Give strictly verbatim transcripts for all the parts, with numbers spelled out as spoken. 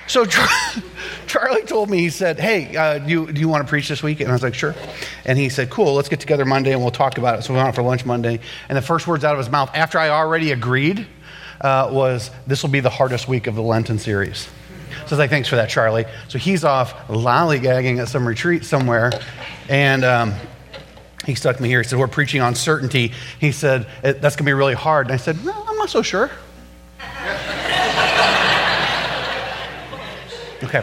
So Char- Charlie told me, he said, hey, uh, do, you, do you want to preach this week? And I was like, sure. And he said, cool, let's get together Monday and we'll talk about it. So we went out for lunch Monday. And the first words out of his mouth, after I already agreed, uh, was, this will be the hardest week of the Lenten series. So I was like, thanks for that, Charlie. So he's off lollygagging at some retreat somewhere. And um, he stuck me here. He said, we're preaching on certainty. He said, that's going to be really hard. And I said, no, I'm not so sure. Okay.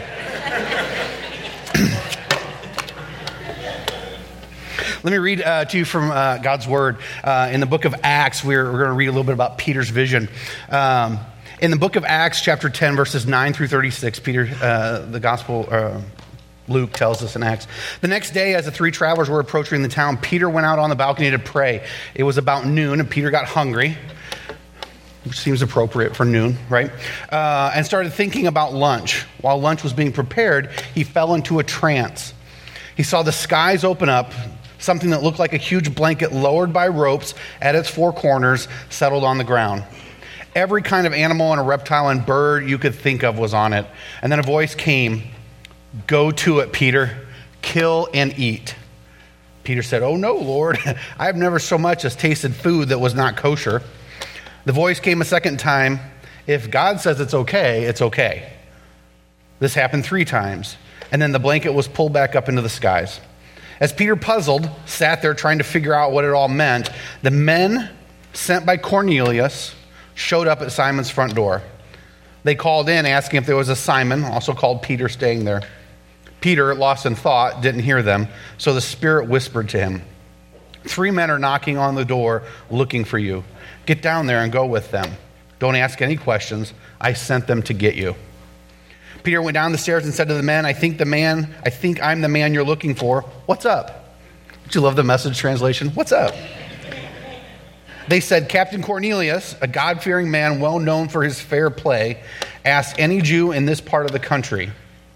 Let me read uh, to you from uh, God's Word. Uh, in the book of Acts, we're, we're going to read a little bit about Peter's vision. Um, in the book of Acts, chapter ten, verses nine through thirty-six, Peter, uh, the Gospel, uh, Luke tells us in Acts. The next day, as the three travelers were approaching the town, Peter went out on the balcony to pray. It was about noon, and Peter got hungry, which seems appropriate for noon, right? Uh, and started thinking about lunch. While lunch was being prepared, he fell into a trance. He saw the skies open up, something that looked like a huge blanket lowered by ropes at its four corners settled on the ground. Every kind of animal and a reptile and bird you could think of was on it. And then a voice came, go to it, Peter, kill and eat. Peter said, oh no, Lord, I have never so much as tasted food that was not kosher. The voice came a second time. If God says it's okay, it's okay. This happened three times. And then the blanket was pulled back up into the skies. As Peter, puzzled, sat there trying to figure out what it all meant, the men sent by Cornelius showed up at Simon's front door. They called in asking if there was a Simon, also called Peter, staying there. Peter, lost in thought, didn't hear them, so the Spirit whispered to him, three men are knocking on the door looking for you. Get down there and go with them. Don't ask any questions. I sent them to get you. Peter went down the stairs and said to the men, I think the man, I think I'm the man you're looking for. What's up? Don't you love the Message translation? What's up? They said, Captain Cornelius, a God-fearing man well known for his fair play, asked any Jew in this part of the country,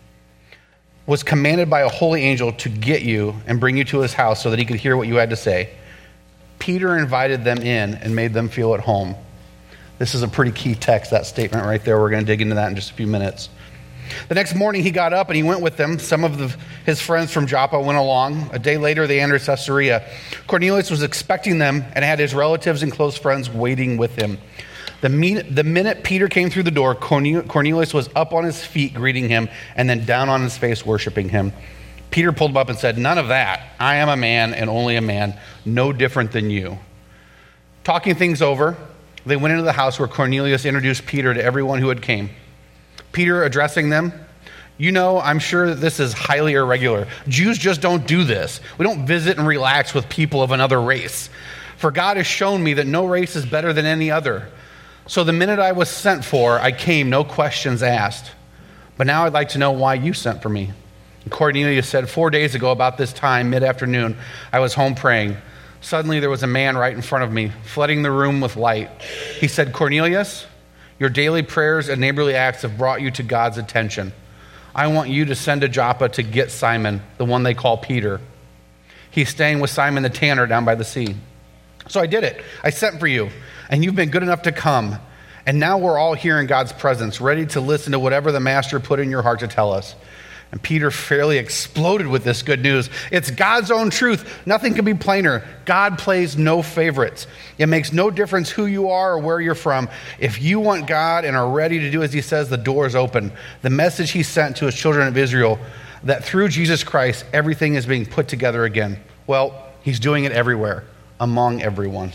was commanded by a holy angel to get you and bring you to his house so that he could hear what you had to say. Peter invited them in and made them feel at home. This is a pretty key text, that statement right there. We're going to dig into that in just a few minutes. The next morning he got up and he went with them. Some of the, his friends from Joppa went along. A day later they entered Caesarea. Cornelius was expecting them and had his relatives and close friends waiting with him. The, me- the minute Peter came through the door, Cornel- Cornelius was up on his feet greeting him and then down on his face worshiping him. Peter pulled him up and said, none of that. I am a man and only a man, no different than you. Talking things over, they went into the house where Cornelius introduced Peter to everyone who had came. Peter addressing them, you know, I'm sure that this is highly irregular. Jews just don't do this. We don't visit and relax with people of another race. For God has shown me that no race is better than any other. So the minute I was sent for, I came, no questions asked. But now I'd like to know why you sent for me. Cornelius said, four days ago about this time, mid-afternoon, I was home praying. Suddenly there was a man right in front of me, flooding the room with light. He said, Cornelius, your daily prayers and neighborly acts have brought you to God's attention. I want you to send to Joppa to get Simon, the one they call Peter. He's staying with Simon the tanner down by the sea. So I did it. I sent for you, and you've been good enough to come. And now we're all here in God's presence, ready to listen to whatever the Master put in your heart to tell us. And Peter fairly exploded with this good news. It's God's own truth. Nothing can be plainer. God plays no favorites. It makes no difference who you are or where you're from. If you want God and are ready to do as he says, the door is open. The message he sent to his children of Israel, that through Jesus Christ, everything is being put together again. Well, he's doing it everywhere, among everyone.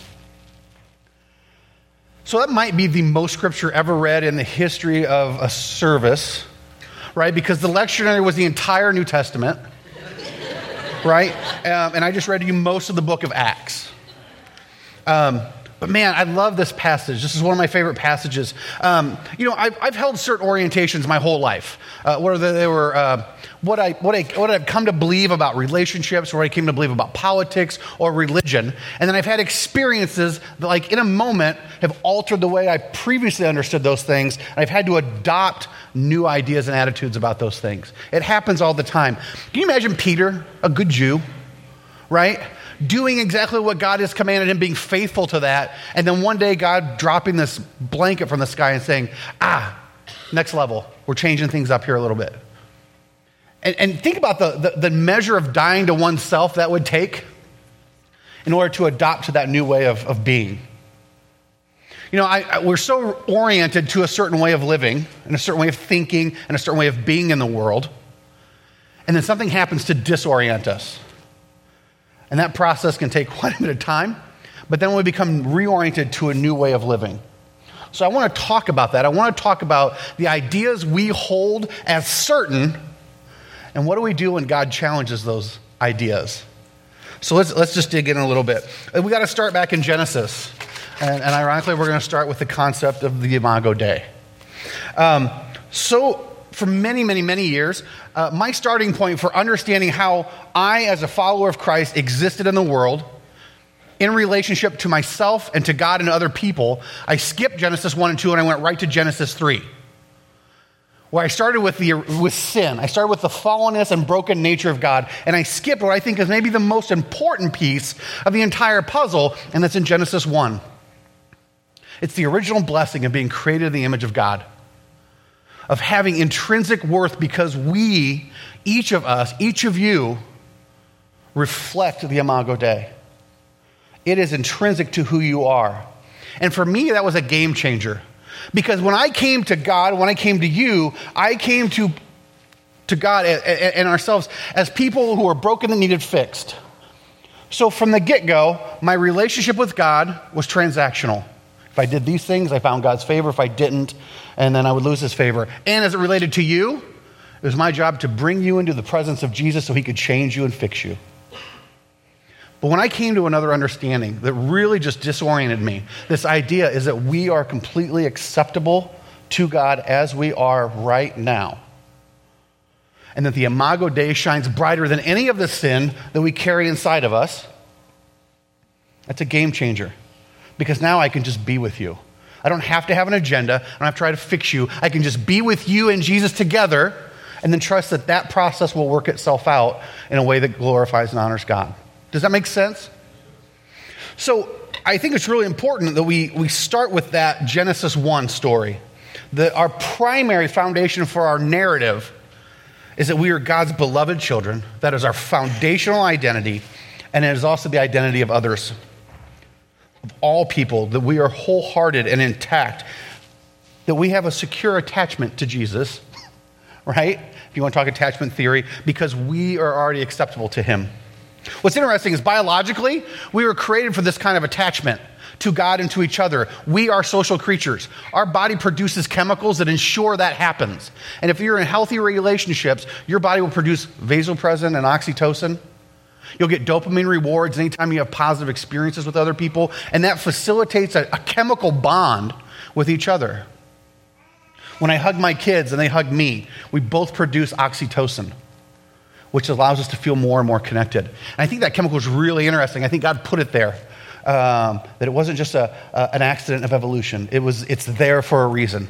So that might be the most scripture ever read in the history of a service, right? Because the lectionary was the entire New Testament, right? Um, and I just read to you most of the book of Acts. Um, but man, I love this passage. This is one of my favorite passages. Um, you know, I've, I've held certain orientations my whole life. Uh, whether they were uh, what I what I what I've come to believe about relationships, or what I came to believe about politics or religion, and then I've had experiences that, like in a moment, have altered the way I previously understood those things. And I've had to adopt new ideas and attitudes about those things. It happens all the time. Can you imagine Peter, a good Jew, right? Doing exactly what God has commanded him, being faithful to that, and then one day God dropping this blanket from the sky and saying, ah, Next level. We're changing things up here a little bit. And, and think about the, the, the measure of dying to oneself that would take in order to adopt to that new way of, of being. You know, I, I, we're so oriented to a certain way of living and a certain way of thinking and a certain way of being in the world. And then something happens to disorient us. And that process can take quite a bit of time, but then we become reoriented to a new way of living. So I want to talk about that. I want to talk about the ideas we hold as certain, and what do we do when God challenges those ideas? So let's let's just dig in a little bit. We got to start back in Genesis, and, and ironically, we're going to start with the concept of the Imago Dei. Um, so. For many, many, many years, uh, my starting point for understanding how I, as a follower of Christ, existed in the world in relationship to myself and to God and other people, I skipped Genesis one and two and I went right to Genesis three, where I started with the with sin. I started with the fallenness and broken nature of God, and I skipped what I think is maybe the most important piece of the entire puzzle, and that's in Genesis one. It's the original blessing of being created in the image of God, of having intrinsic worth because we, each of us, each of you, reflect the Imago Dei. It is intrinsic to who you are. And for me, that was a game changer. Because when I came to God, when I came to you, I came to, to God and ourselves as people who were broken and needed fixed. So from the get-go, my relationship with God was transactional. If I did these things, I found God's favor. If I didn't, and then I would lose his favor. And as it related to you, it was my job to bring you into the presence of Jesus so he could change you and fix you. But when I came to another understanding that really just disoriented me, this idea is that we are completely acceptable to God as we are right now. And that the Imago Dei shines brighter than any of the sin that we carry inside of us. That's a game changer. Because now I can just be with you. I don't have to have an agenda. I don't have to try to fix you. I can just be with you and Jesus together and then trust that that process will work itself out in a way that glorifies and honors God. Does that make sense? So I think it's really important that we, we start with that Genesis one story. That our primary foundation for our narrative is that we are God's beloved children. That is our foundational identity, and it is also the identity of others. Of all people, that we are wholehearted and intact, that we have a secure attachment to Jesus, right? If you want to talk attachment theory, because we are already acceptable to him. What's interesting is biologically, we were created for this kind of attachment to God and to each other. We are social creatures. Our body produces chemicals that ensure that happens. And if you're in healthy relationships, your body will produce vasopressin and oxytocin. You'll get dopamine rewards anytime you have positive experiences with other people, and that facilitates a, a chemical bond with each other. When I hug my kids and they hug me, we both produce oxytocin, which allows us to feel more and more connected. And I think that chemical is really interesting. I think God put it there, um, that it wasn't just a, a, an accident of evolution. It was, it's there for a reason.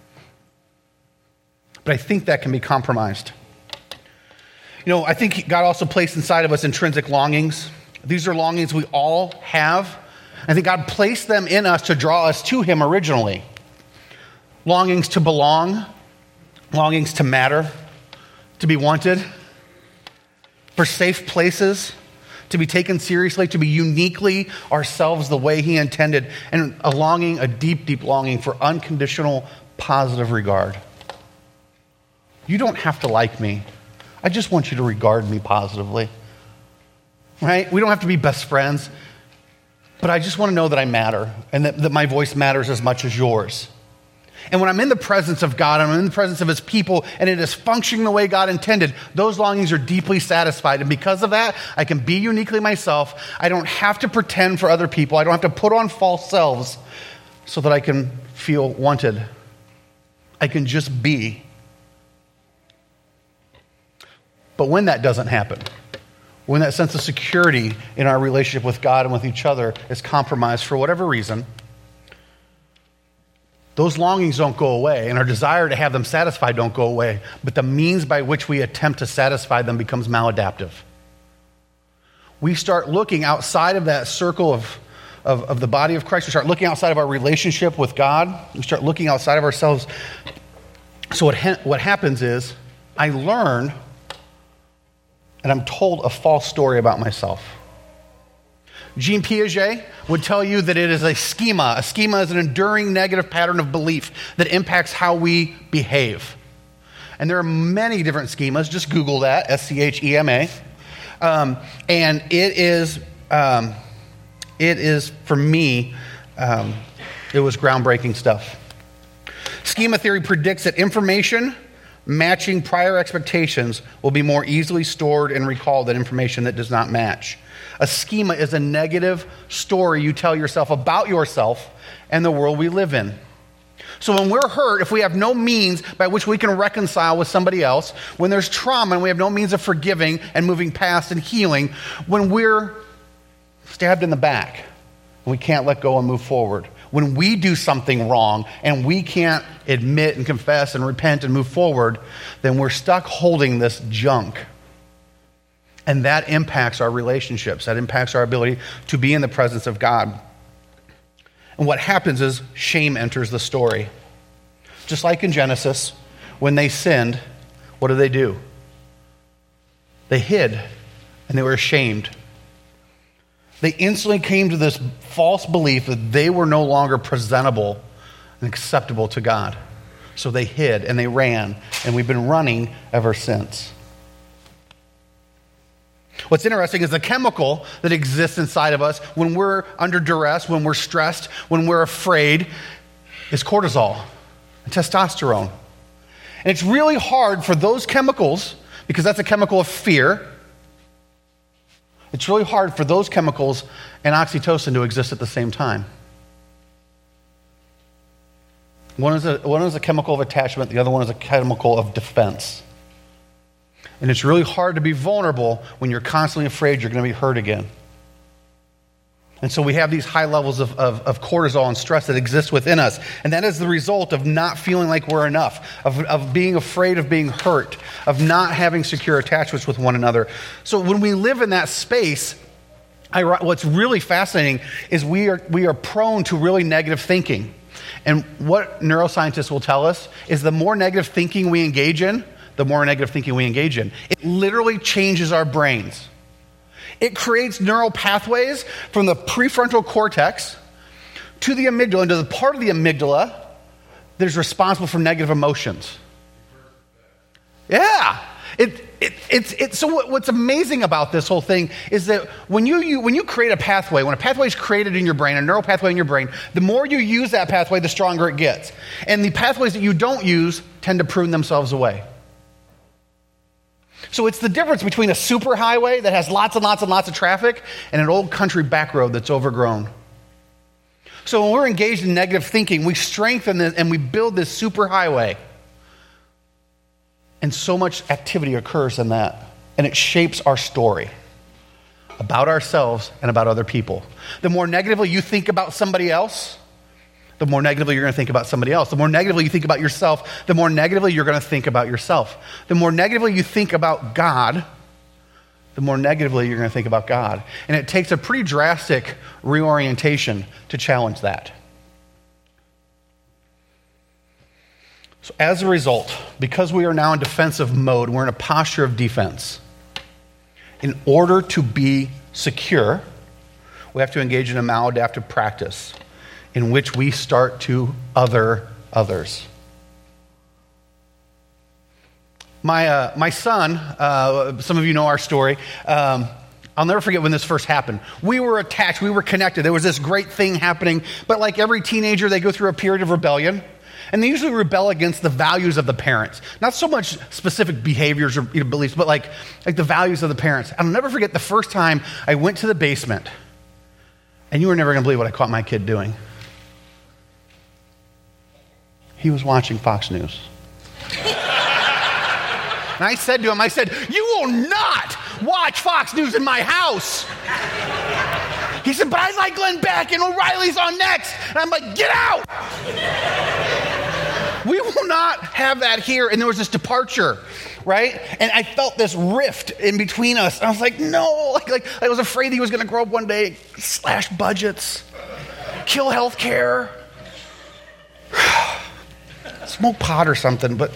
But I think that can be compromised. You know, I think God also placed inside of us intrinsic longings. These are longings we all have. I think God placed them in us to draw us to him originally. Longings to belong, longings to matter, to be wanted, for safe places, to be taken seriously, to be uniquely ourselves the way he intended, and a longing, a deep, deep longing for unconditional, positive regard. You don't have to like me. I just want you to regard me positively, right? We don't have to be best friends, but I just want to know that I matter and that, that my voice matters as much as yours. And when I'm in the presence of God, I'm in the presence of his people, and it is functioning the way God intended, those longings are deeply satisfied. And because of that, I can be uniquely myself. I don't have to pretend for other people. I don't have to put on false selves so that I can feel wanted. I can just be. But when that doesn't happen, when that sense of security in our relationship with God and with each other is compromised for whatever reason, those longings don't go away, and our desire to have them satisfied don't go away, but the means by which we attempt to satisfy them becomes maladaptive. We start looking outside of that circle of, of, of the body of Christ. We start looking outside of our relationship with God. We start looking outside of ourselves So what, ha- what happens is I learn and I'm told a false story about myself. Jean Piaget would tell you that it is a schema. A schema is an enduring negative pattern of belief that impacts how we behave. And there are many different schemas. Just Google that, S C H E M A. Um, and it is, um, it is for me, um, it was groundbreaking stuff. Schema theory predicts that information matching prior expectations will be more easily stored and recalled than information that does not match. A schema is a negative story you tell yourself about yourself and the world we live in. So when we're hurt, if we have no means by which we can reconcile with somebody else, when there's trauma and we have no means of forgiving and moving past and healing, when we're stabbed in the back and we can't let go and move forward, when we do something wrong and we can't admit and confess and repent and move forward, then we're stuck holding this junk. And that impacts our relationships. That impacts our ability to be in the presence of God. And what happens is shame enters the story. Just like in Genesis, when they sinned, what did they do? They hid and they were ashamed. They instantly came to this false belief that they were no longer presentable and acceptable to God. So they hid and they ran, and we've been running ever since. What's interesting is the chemical that exists inside of us when we're under duress, when we're stressed, when we're afraid, is cortisol and testosterone. And it's really hard for those chemicals, because that's a chemical of fear, it's really hard for those chemicals and oxytocin to exist at the same time. One is a, one is a chemical of attachment, the other one is a chemical of defense. And it's really hard to be vulnerable when you're constantly afraid you're going to be hurt again. And so we have these high levels of, of, of cortisol and stress that exist within us. And that is the result of not feeling like we're enough, of, of being afraid of being hurt, of not having secure attachments with one another. So when we live in that space, I, what's really fascinating is we are, we are prone to really negative thinking. And what neuroscientists will tell us is the more negative thinking we engage in, the more negative thinking we engage in. It literally changes our brains. It creates neural pathways from the prefrontal cortex to the amygdala, into the part of the amygdala that is responsible for negative emotions. Yeah. It, it, it's, it's, so what, what's amazing about this whole thing is that when you, you, when you create a pathway, when a pathway is created in your brain, a neural pathway in your brain, the more you use that pathway, the stronger it gets. And the pathways that you don't use tend to prune themselves away. So it's the difference between a superhighway that has lots and lots and lots of traffic and an old country back road that's overgrown. So when we're engaged in negative thinking, we strengthen this and we build this superhighway. And so much activity occurs in that. And it shapes our story about ourselves and about other people. The more negatively you think about somebody else, the more negatively you're going to think about somebody else. The more negatively you think about yourself, the more negatively you're going to think about yourself. The more negatively you think about God, the more negatively you're going to think about God. And it takes a pretty drastic reorientation to challenge that. So as a result, because we are now in defensive mode, we're in a posture of defense. In order to be secure, we have to engage in a maladaptive practice in which we start to other others. My uh, my son, uh, some of you know our story. Um, I'll never forget when this first happened. We were attached. We were connected. There was this great thing happening. But like every teenager, they go through a period of rebellion. And they usually rebel against the values of the parents. Not so much specific behaviors or you know, beliefs, but like, like the values of the parents. I'll never forget the first time I went to the basement. And you were never going to believe what I caught my kid doing. He was watching Fox News. And I said to him, I said, "You will not watch Fox News in my house." He said, "But I like Glenn Beck and O'Reilly's on next." And I'm like, "Get out." We will not have that here. And there was this departure, right? And I felt this rift in between us. And I was like, no. Like, like I was afraid he was going to grow up one day, slash budgets, kill health care. smoke pot or something, but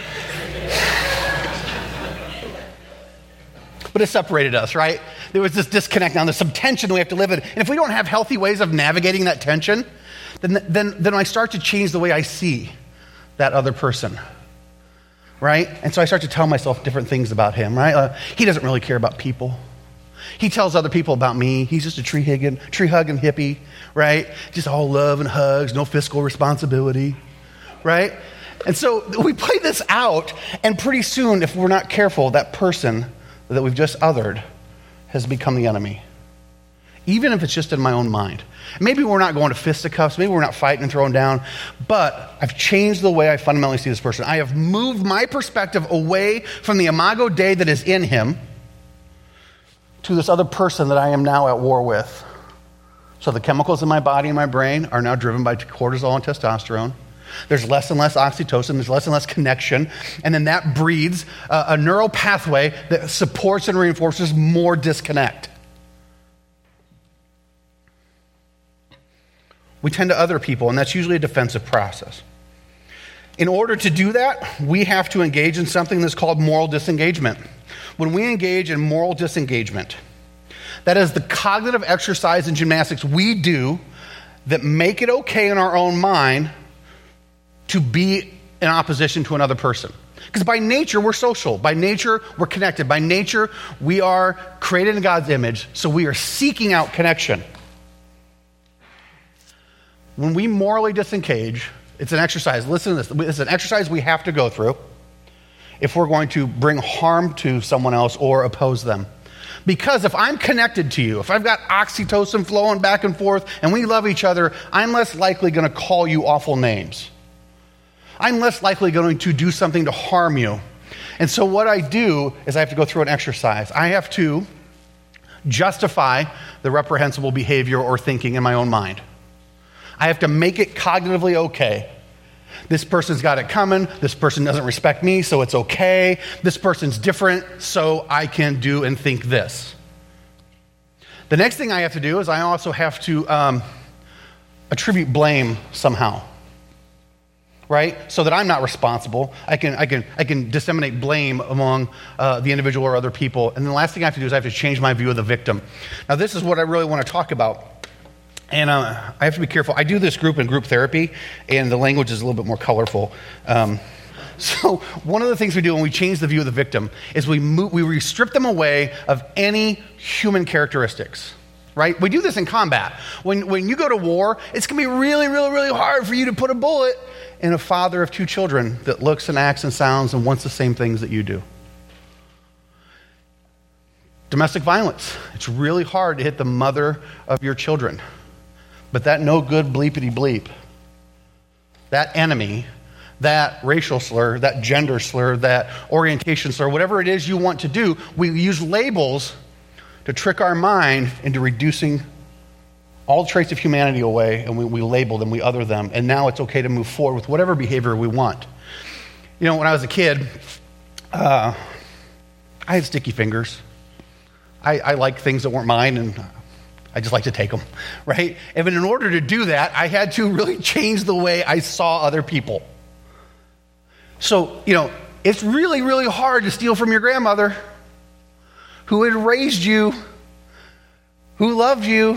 but it separated us, right? There was this disconnect now. There's some tension we have to live in. And if we don't have healthy ways of navigating that tension, then then then I start to change the way I see that other person, right? And so I start to tell myself different things about him, right? Uh, he doesn't really care about people. He tells other people about me. He's just a tree hugging, tree hugging hippie, right? Just all love and hugs, no fiscal responsibility, right? And so we play this out, and pretty soon, if we're not careful, that person that we've just othered has become the enemy, even if it's just in my own mind. Maybe we're not going to fisticuffs, maybe we're not fighting and throwing down, but I've changed the way I fundamentally see this person. I have moved my perspective away from the imago Dei that is in him to this other person that I am now at war with. So the chemicals in my body and my brain are now driven by cortisol and testosterone. There's less and less oxytocin, there's less and less connection, and then that breeds a, a neural pathway that supports and reinforces more disconnect. We tend to other people, and that's usually a defensive process. In order to do that, we have to engage in something that's called moral disengagement. When we engage in moral disengagement, that is the cognitive exercise and gymnastics we do that make it okay in our own mind to be in opposition to another person. Because by nature, we're social. By nature, we're connected. By nature, we are created in God's image, so we are seeking out connection. When we morally disengage, it's an exercise. Listen to this. It's an exercise we have to go through if we're going to bring harm to someone else or oppose them. Because if I'm connected to you, if I've got oxytocin flowing back and forth and we love each other, I'm less likely going to call you awful names. I'm less likely going to do something to harm you. And so what I do is I have to go through an exercise. I have to justify the reprehensible behavior or thinking in my own mind. I have to make it cognitively okay. This person's got it coming. This person doesn't respect me, so it's okay. This person's different, so I can do and think this. The next thing I have to do is I also have to um, attribute blame somehow, right? So that I'm not responsible. I can I can I can disseminate blame among uh, the individual or other people. And then the last thing I have to do is I have to change my view of the victim. Now, this is what I really want to talk about. And uh, I have to be careful. I do this group in group therapy, and the language is a little bit more colorful. Um, so one of the things we do when we change the view of the victim is we move, we strip them away of any human characteristics, right? We do this in combat. When, when you go to war, it's going to be really, really, really hard for you to put a bullet in a father of two children that looks and acts and sounds and wants the same things that you do. Domestic violence. It's really hard to hit the mother of your children. But that no good bleepity bleep, that enemy, that racial slur, that gender slur, that orientation slur, whatever it is you want to do, we use labels to trick our mind into reducing all traits of humanity away, and we, we label them, we other them, and now it's okay to move forward with whatever behavior we want. You know, when I was a kid, uh, I had sticky fingers. I, I liked things that weren't mine, and I just like to take them, right? And in order to do that, I had to really change the way I saw other people. So, you know, it's really, really hard to steal from your grandmother who had raised you, who loved you.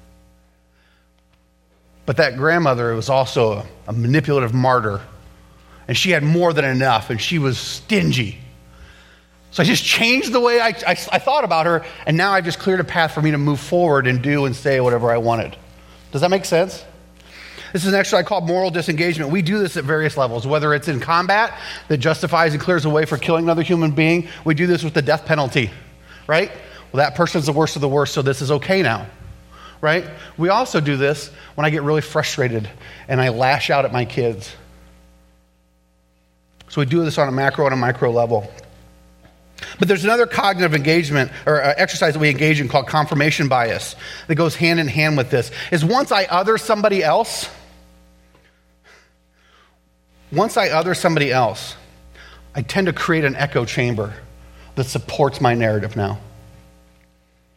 But that grandmother was also a, a manipulative martyr, and she had more than enough, and she was stingy. So I just changed the way I, I, I thought about her, and now I've just cleared a path for me to move forward and do and say whatever I wanted. Does that make sense? This is an exercise I call moral disengagement. We do this at various levels, whether it's in combat that justifies and clears a way for killing another human being. We do this with the death penalty, right? Well, that person's the worst of the worst, so this is okay now, right? We also do this when I get really frustrated and I lash out at my kids. So we do this on a macro and a micro level. But there's another cognitive engagement or uh, exercise that we engage in called confirmation bias that goes hand in hand with this. Is once I other somebody else, once I other somebody else, I tend to create an echo chamber that supports my narrative now.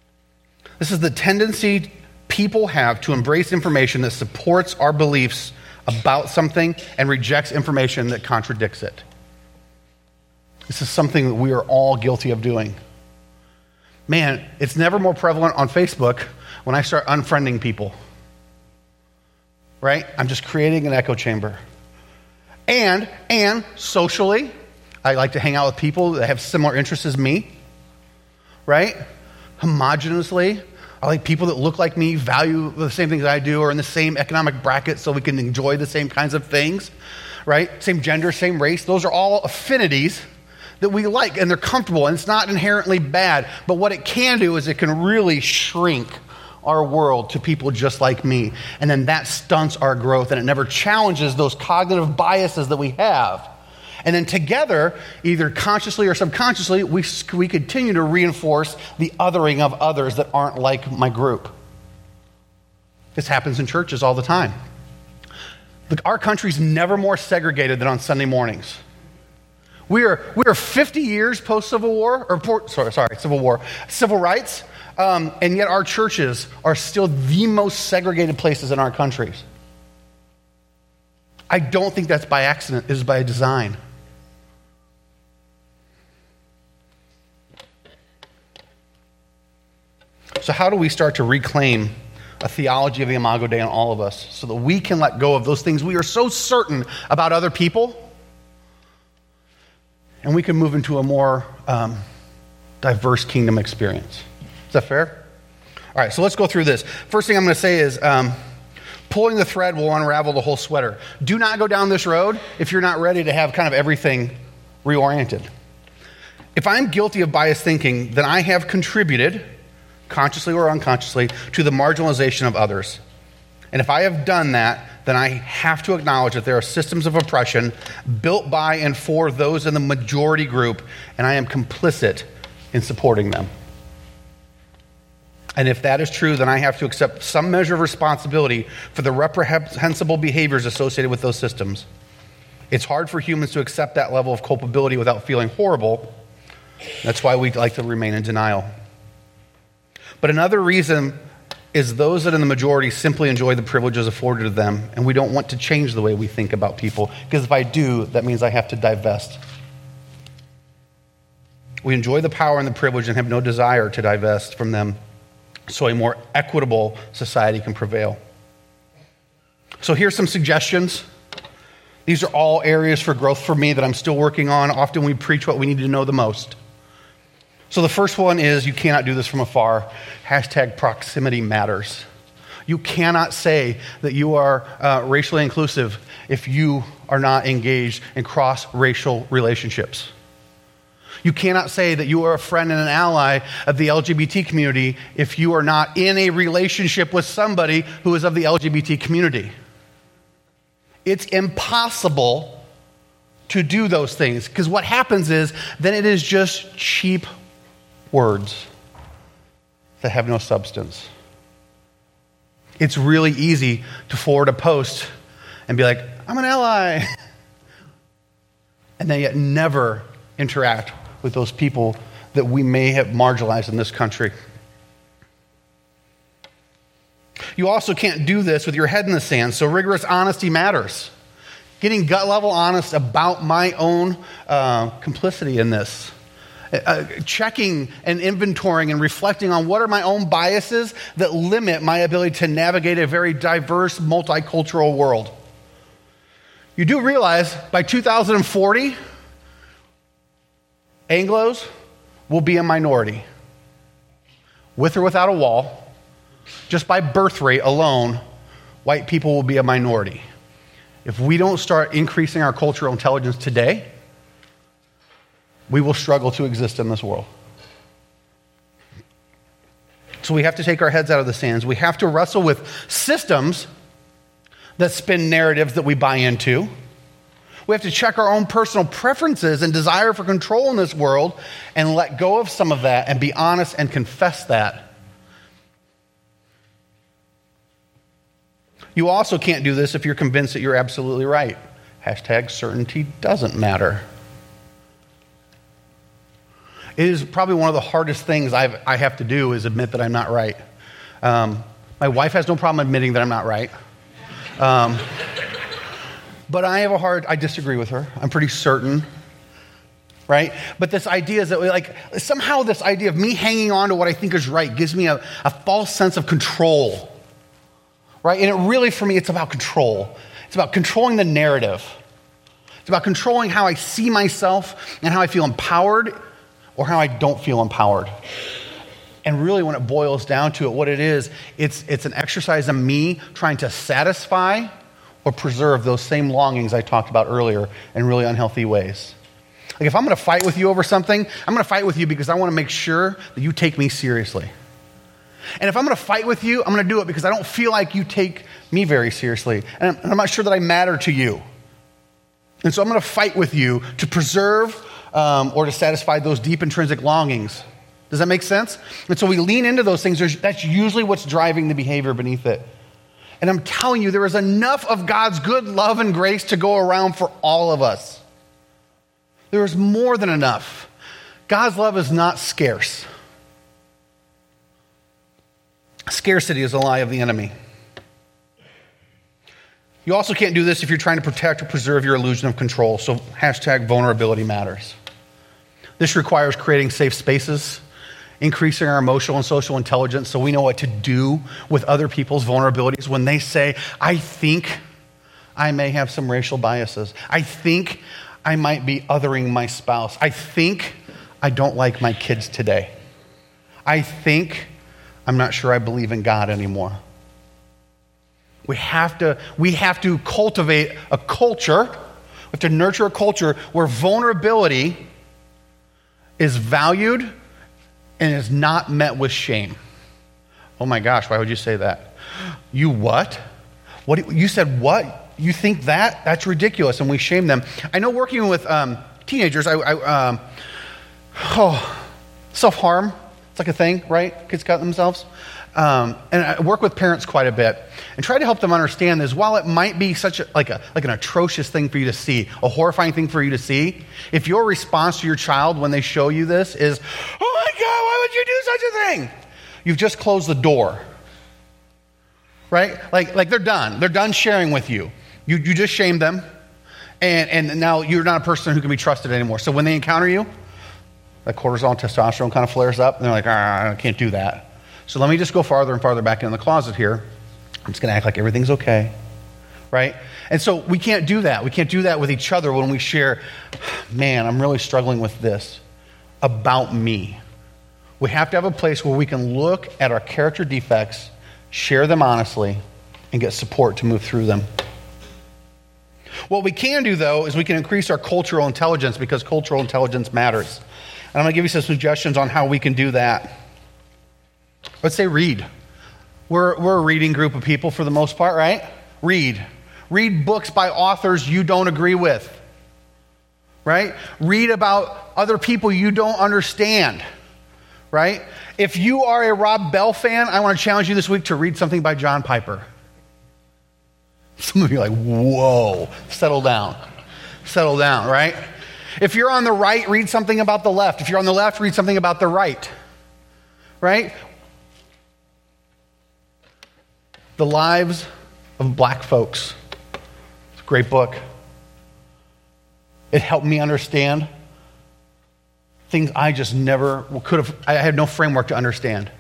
This is the tendency people have to embrace information that supports our beliefs about something and rejects information that contradicts it. This is something that we are all guilty of doing. Man, it's never more prevalent on Facebook when I start unfriending people. Right? I'm just creating an echo chamber. And, and socially, I like to hang out with people that have similar interests as me. Right? Homogeneously, I like people that look like me, value the same things I do, or in the same economic bracket so we can enjoy the same kinds of things. Right? Same gender, same race. Those are all affinities that we like, and they're comfortable, and it's not inherently bad. But what it can do is it can really shrink our world to people just like me. And then that stunts our growth, and it never challenges those cognitive biases that we have. And then together, either consciously or subconsciously, we, we continue to reinforce the othering of others that aren't like my group. This happens in churches all the time. Look, our country's never more segregated than on Sunday mornings. We are we are fifty years post-Civil War, or por- sorry, sorry, Civil War, civil rights, um, and yet our churches are still the most segregated places in our countries. I don't think that's by accident. It is by design. So how do we start to reclaim a theology of the Imago Dei in all of us so that we can let go of those things we are so certain about other people, and we can move into a more um, diverse kingdom experience? Is that fair? All right, so let's go through this. First thing I'm going to say is um, pulling the thread will unravel the whole sweater. Do not go down this road if you're not ready to have kind of everything reoriented. If I'm guilty of biased thinking, then I have contributed, consciously or unconsciously, to the marginalization of others. And if I have done that, then I have to acknowledge that there are systems of oppression built by and for those in the majority group, and I am complicit in supporting them. And if that is true, then I have to accept some measure of responsibility for the reprehensible behaviors associated with those systems. It's hard for humans to accept that level of culpability without feeling horrible. That's why we like to remain in denial. But another reason is those that in the majority simply enjoy the privileges afforded to them, and we don't want to change the way we think about people, because if I do, that means I have to divest. We enjoy the power and the privilege and have no desire to divest from them, so a more equitable society can prevail. So here's some suggestions. These are all areas for growth for me that I'm still working on. Often we preach what we need to know the most. So the first one is you cannot do this from afar. Hashtag proximity matters. You cannot say that you are uh, racially inclusive if you are not engaged in cross-racial relationships. You cannot say that you are a friend and an ally of the L G B T community if you are not in a relationship with somebody who is of the L G B T community. It's impossible to do those things, because what happens is then it is just cheap words that have no substance. It's really easy to forward a post and be like, I'm an ally, and then yet never interact with those people that we may have marginalized in this country. You also can't do this with your head in the sand, so rigorous honesty matters. Getting gut level honest about my own uh, complicity in this. Uh, checking and inventorying and reflecting on what are my own biases that limit my ability to navigate a very diverse, multicultural world. You do realize by two thousand forty, Anglos will be a minority. With or without a wall, just by birth rate alone, white people will be a minority. If we don't start increasing our cultural intelligence today, we will struggle to exist in this world. So we have to take our heads out of the sands. We have to wrestle with systems that spin narratives that we buy into. We have to check our own personal preferences and desire for control in this world and let go of some of that and be honest and confess that. You also can't do this if you're convinced that you're absolutely right. Hashtag certainty doesn't matter. It is probably one of the hardest things I've, I have to do is admit that I'm not right. Um, my wife has no problem admitting that I'm not right. Um, but I have a hard, I disagree with her. I'm pretty certain, right? But this idea is that like somehow this idea of me hanging on to what I think is right gives me a, a false sense of control, right? And it really, for me, it's about control. It's about controlling the narrative. It's about controlling how I see myself and how I feel empowered or how I don't feel empowered. And really, when it boils down to it, what it is, it's, it's an exercise of me trying to satisfy or preserve those same longings I talked about earlier in really unhealthy ways. Like if I'm going to fight with you over something, I'm going to fight with you because I want to make sure that you take me seriously. And if I'm going to fight with you, I'm going to do it because I don't feel like you take me very seriously. And I'm, and I'm not sure that I matter to you. And so I'm going to fight with you to preserve um, or to satisfy those deep intrinsic longings. Does that make sense? And so we lean into those things. There's, that's usually what's driving the behavior beneath it. And I'm telling you, there is enough of God's good love and grace to go around for all of us. There is more than enough. God's love is not scarce. Scarcity is a lie of the enemy. You also can't do this if you're trying to protect or preserve your illusion of control. So hashtag vulnerability matters. This requires creating safe spaces, increasing our emotional and social intelligence so we know what to do with other people's vulnerabilities when they say, I think I may have some racial biases. I think I might be othering my spouse. I think I don't like my kids today. I think I'm not sure I believe in God anymore. We have to, we have to cultivate a culture, we have to nurture a culture where vulnerability is valued and is not met with shame. Oh my gosh, why would you say that? You what? What you said what? You think that? That's ridiculous, and we shame them. I know working with um, teenagers, I, I um, oh, self-harm, it's like a thing, right? Kids cut themselves. Um, and I work with parents quite a bit and try to help them understand this. While it might be such a, like a like an atrocious thing for you to see, a horrifying thing for you to see, if your response to your child when they show you this is, oh my God, why would you do such a thing? You've just closed the door, right? Like like they're done. They're done sharing with you. You you just shamed them, and and now you're not a person who can be trusted anymore. So when they encounter you, that cortisol and testosterone kind of flares up, and they're like, ah, I can't do that. So let me just go farther and farther back in the closet here. I'm just going to act like everything's okay, right? And so we can't do that. We can't do that with each other when we share, man, I'm really struggling with this about me. We have to have a place where we can look at our character defects, share them honestly, and get support to move through them. What we can do, though, is we can increase our cultural intelligence because cultural intelligence matters. And I'm going to give you some suggestions on how we can do that. Let's say read. We're, we're a reading group of people for the most part, right? Read. Read books by authors you don't agree with, right? Read about other people you don't understand, right? If you are a Rob Bell fan, I want to challenge you this week to read something by John Piper. Some of you are like, whoa, settle down. Settle down, right? If you're on the right, read something about the left. If you're on the left, read something about the right, right? The Lives of Black Folks. It's a great book. It helped me understand things I just never could have, I had no framework to understand.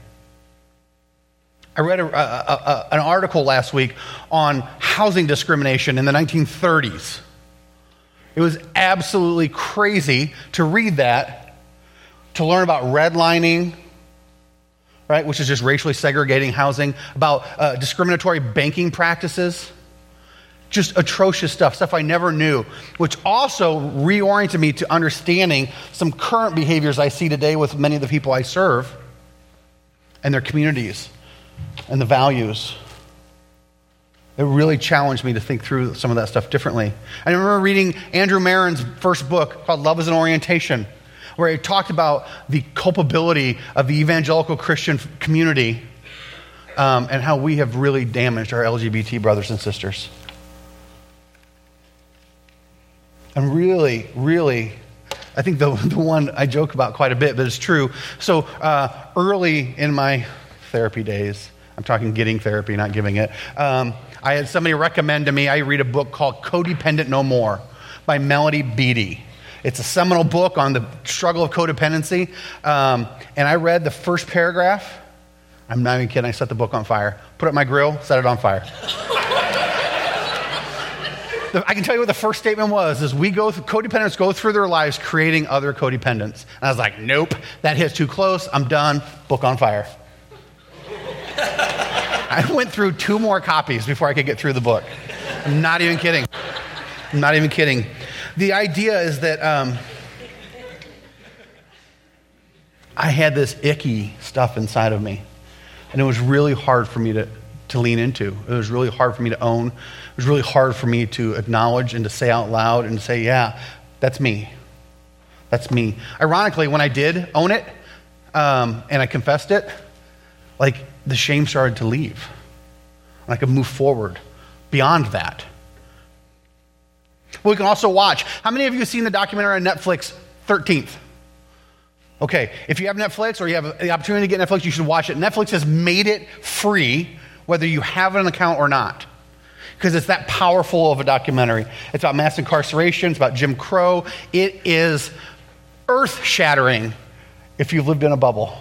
I read a, a, a, an article last week on housing discrimination in the nineteen thirties. It was absolutely crazy to read that, to learn about redlining, right, which is just racially segregating housing, about uh, discriminatory banking practices, just atrocious stuff, stuff I never knew, which also reoriented me to understanding some current behaviors I see today with many of the people I serve and their communities and the values. It really challenged me to think through some of that stuff differently. I remember reading Andrew Marin's first book called Love is an Orientation, where he talked about the culpability of the evangelical Christian community um, and how we have really damaged our L G B T brothers and sisters. And really, really, I think the, the one I joke about quite a bit, but it's true. So uh, early in my therapy days, I'm talking getting therapy, not giving it, um, I had somebody recommend to me, I read a book called Codependent No More by Melody Beattie. It's a seminal book on the struggle of codependency. Um, and I read the first paragraph. I'm not even kidding. I set the book on fire. Put it on my grill, set it on fire. the, I can tell you what the first statement was, is we go through, codependents go through their lives creating other codependents. And I was like, nope, that hits too close. I'm done. Book on fire. I went through two more copies before I could get through the book. I'm not even kidding. I'm not even kidding. The idea is that um, I had this icky stuff inside of me, and it was really hard for me to, to lean into. It was really hard for me to own. It was really hard for me to acknowledge and to say out loud and to say, yeah, that's me. That's me. Ironically, when I did own it um, and I confessed it, like the shame started to leave. And I could move forward beyond that. We can also watch. How many of you have seen the documentary on Netflix, thirteenth? Okay, if you have Netflix or you have the opportunity to get Netflix, you should watch it. Netflix has made it free, whether you have an account or not, because it's that powerful of a documentary. It's about mass incarceration. It's about Jim Crow. It is earth-shattering if you've lived in a bubble.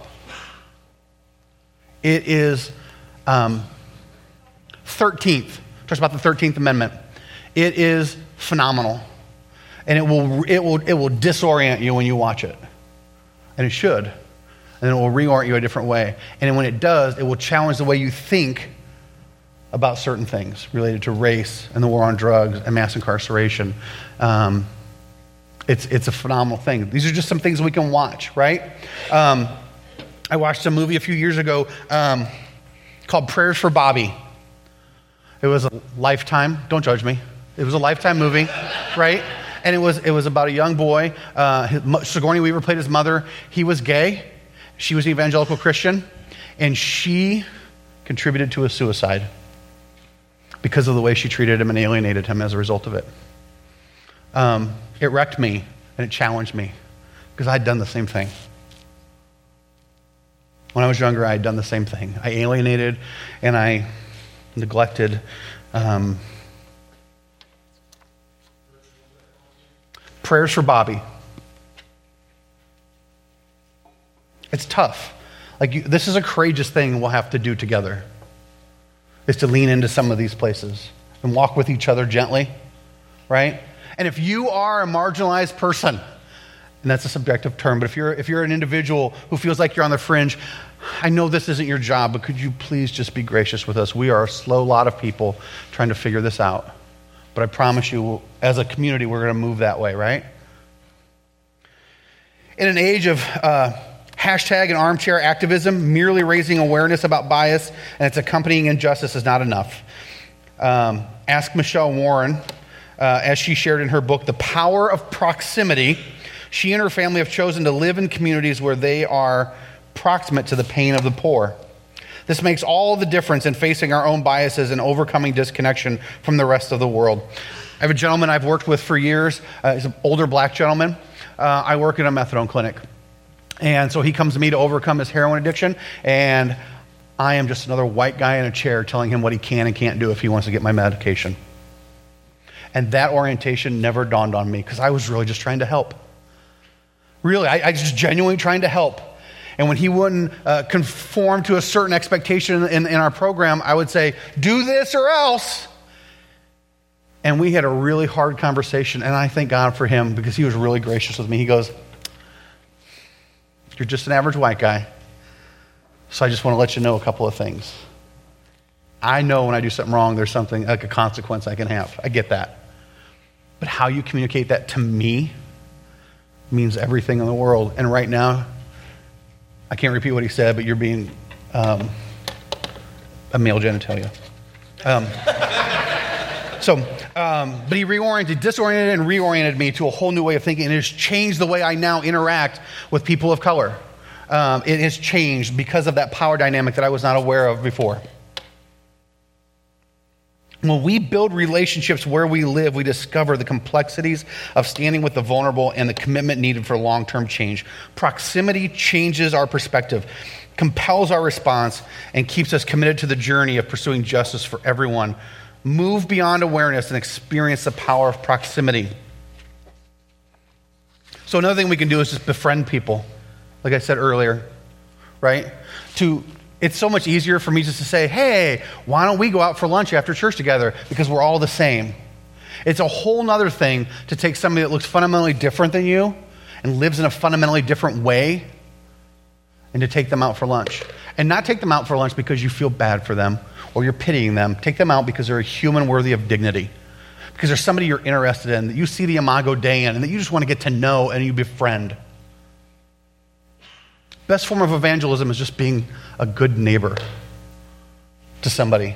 It is um, thirteenth. Talks about the thirteenth Amendment. It is phenomenal, and it will it will it will disorient you when you watch it, and it should, and it will reorient you a different way. And when it does, it will challenge the way you think about certain things related to race and the war on drugs and mass incarceration. Um, it's it's a phenomenal thing. These are just some things we can watch, right? Um, I watched a movie a few years ago um, called Prayers for Bobby. It was a Lifetime. Don't judge me. It was a Lifetime movie, right? And it was it was about a young boy. Uh, his, Sigourney Weaver played his mother. He was gay. She was an evangelical Christian. And she contributed to his suicide because of the way she treated him and alienated him as a result of it. Um, it wrecked me and it challenged me because I had done the same thing. When I was younger, I had done the same thing. I alienated and I neglected um, Prayers for Bobby. It's tough. Like you, this is a courageous thing we'll have to do together, is to lean into some of these places and walk with each other gently, right? And if you are a marginalized person, and that's a subjective term, but if you're if you're an individual who feels like you're on the fringe, I know this isn't your job, but could you please just be gracious with us? We are a slow lot of people trying to figure this out. But I promise you, as a community, we're going to move that way, right? In an age of uh, hashtag and armchair activism, merely raising awareness about bias and its accompanying injustice is not enough. Um, ask Michelle Warren, uh, as she shared in her book, The Power of Proximity. She and her family have chosen to live in communities where they are proximate to the pain of the poor. This makes all the difference in facing our own biases and overcoming disconnection from the rest of the world. I have a gentleman I've worked with for years. Uh, he's an older black gentleman. Uh, I work in a methadone clinic. And so he comes to me to overcome his heroin addiction, and I am just another white guy in a chair telling him what he can and can't do if he wants to get my medication. And that orientation never dawned on me because I was really just trying to help. Really, I, I was just genuinely trying to help. And when he wouldn't uh, conform to a certain expectation in, in our program, I would say, do this or else. And we had a really hard conversation, and I thank God for him because he was really gracious with me. He goes, you're just an average white guy, so I just want to let you know a couple of things. I know when I do something wrong, there's something like a consequence I can have. I get that. But how you communicate that to me means everything in the world. And right now, I can't repeat what he said, but you're being um, a male genitalia. Um, so, um, but he reoriented, disoriented and reoriented me to a whole new way of thinking. And it has changed the way I now interact with people of color. Um, it has changed because of that power dynamic that I was not aware of before. When we build relationships where we live, we discover the complexities of standing with the vulnerable and the commitment needed for long-term change. Proximity changes our perspective, compels our response, and keeps us committed to the journey of pursuing justice for everyone, Move beyond awareness and experience the power of proximity. So another thing we can do is just befriend people, like I said earlier, right? To It's so much easier for me just to say, hey, why don't we go out for lunch after church together because we're all the same. It's a whole nother thing to take somebody that looks fundamentally different than you and lives in a fundamentally different way and to take them out for lunch. And not take them out for lunch because you feel bad for them or you're pitying them. Take them out because they're a human worthy of dignity. Because there's somebody you're interested in, that you see the Imago Dei in, and that you just want to get to know and you befriend. Best form of evangelism is just being a good neighbor to somebody.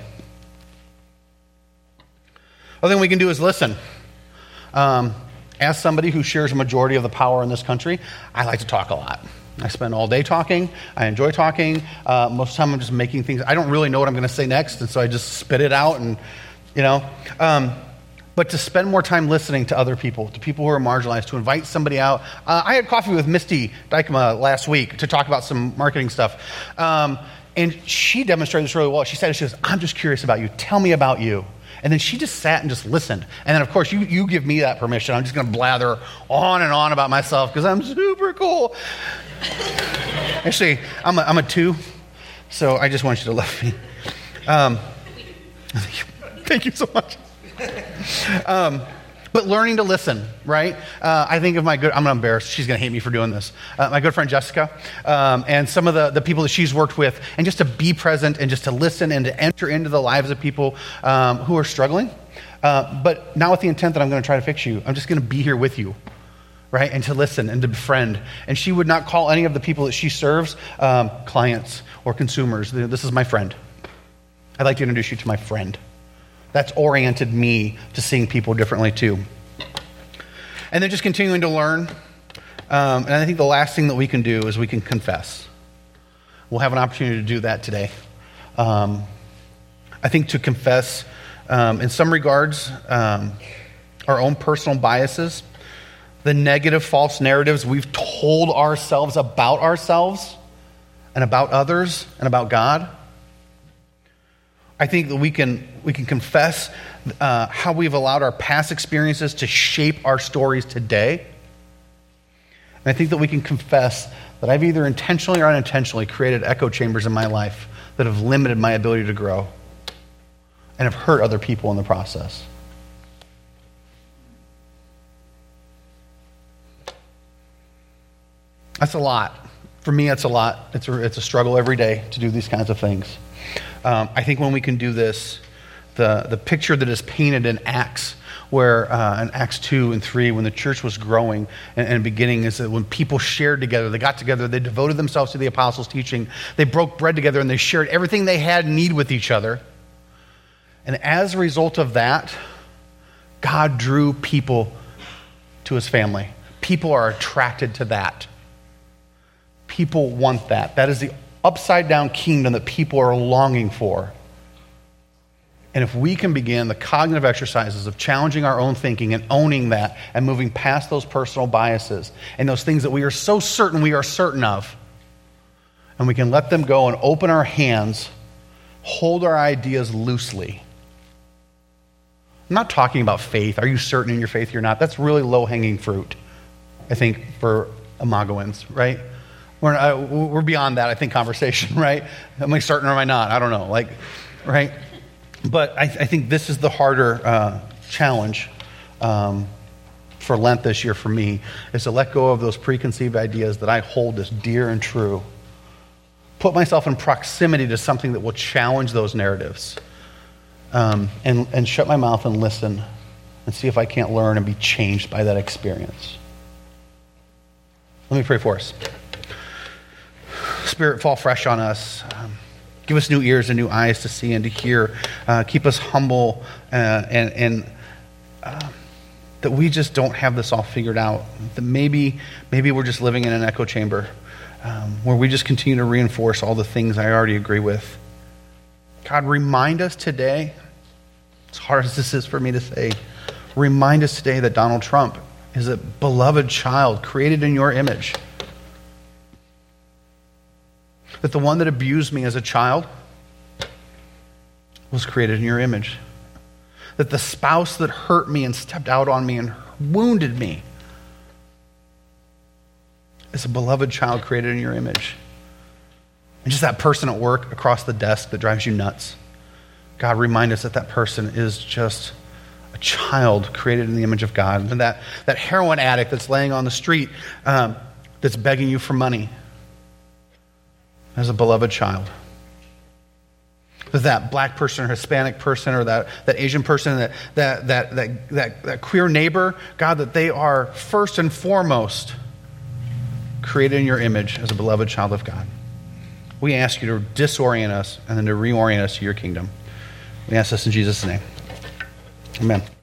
Other thing we can do is listen. Um, as somebody who shares a majority of the power in this country, I like to talk a lot. I spend all day talking. I enjoy talking. Uh, most of the time I'm just making things. I don't really know what I'm going to say next, and so I just spit it out and, you know. Um, but to spend more time listening to other people, to people who are marginalized, to invite somebody out. Uh, I had coffee with Misty Dykema last week to talk about some marketing stuff. Um, and she demonstrated this really well. She said, she goes, I'm just curious about you. Tell me about you. And then she just sat and just listened. And then, of course, you, you give me that permission. I'm just going to blather on and on about myself because I'm super cool. Actually, I'm a, I'm a two, so I just want you to love me. Um, thank you so much. Um, but learning to listen, right? Uh, I think of my good, I'm not embarrassed. She's going to hate me for doing this. Uh, my good friend Jessica um, and some of the, the people that she's worked with, and just to be present and just to listen and to enter into the lives of people um, who are struggling. Uh, but not with the intent that I'm going to try to fix you. I'm just going to be here with you, right? And to listen and to befriend. And she would not call any of the people that she serves um, clients or consumers. This is my friend. I'd like to introduce you to my friend. That's oriented me to seeing people differently too. And then just continuing to learn. Um, and I think the last thing that we can do is we can confess. We'll have an opportunity to do that today. Um, I think to confess, um, in some regards, um, our own personal biases, the negative false narratives we've told ourselves about ourselves and about others and about God. I think that we can we can confess uh, how we've allowed our past experiences to shape our stories today. And I think that we can confess that I've either intentionally or unintentionally created echo chambers in my life that have limited my ability to grow and have hurt other people in the process. That's a lot. For me, it's a lot. It's a, it's a struggle every day to do these kinds of things. Um, I think when we can do this, the, the picture that is painted in Acts, where uh, in Acts two and three, when the church was growing and, and beginning, is that when people shared together, they got together, they devoted themselves to the apostles' teaching, they broke bread together, and they shared everything they had and need with each other. And as a result of that, God drew people to his family. People are attracted to that. People want that. That is the upside down kingdom that people are longing for. And if we can begin the cognitive exercises of challenging our own thinking and owning that and moving past those personal biases and those things that we are so certain we are certain of, and we can let them go and open our hands, hold our ideas loosely. I'm not talking about faith. Are you certain in your faith? You're not. That's really low-hanging fruit, I think, for Imagoans, right? We're, uh, we're beyond that, I think, conversation, right? Am I certain or am I not? I don't know, like, right? But I, I think this is the harder uh, challenge um, for Lent this year for me, is to let go of those preconceived ideas that I hold as dear and true. Put myself in proximity to something that will challenge those narratives, um, and, and shut my mouth and listen and see if I can't learn and be changed by that experience. Let me pray for us. Spirit, fall fresh on us. Um, give us new ears and new eyes to see and to hear. Uh, keep us humble uh, and, and uh, that we just don't have this all figured out. That maybe, maybe we're just living in an echo chamber um, where we just continue to reinforce all the things I already agree with. God, remind us today, as hard as this is for me to say, remind us today that Donald Trump is a beloved child created in your image. That the one that abused me as a child was created in your image. that the spouse that hurt me and stepped out on me and wounded me is a beloved child created in your image. And just that person at work across the desk that drives you nuts. God, remind us that that person is just a child created in the image of God. And that, that heroin addict that's laying on the street um, that's begging you for money as a beloved child. That that black person or Hispanic person or that, that Asian person, that, that, that, that, that, that queer neighbor, God, that they are first and foremost created in your image as a beloved child of God. We ask you to disorient us and then to reorient us to your kingdom. We ask this in Jesus' name. Amen.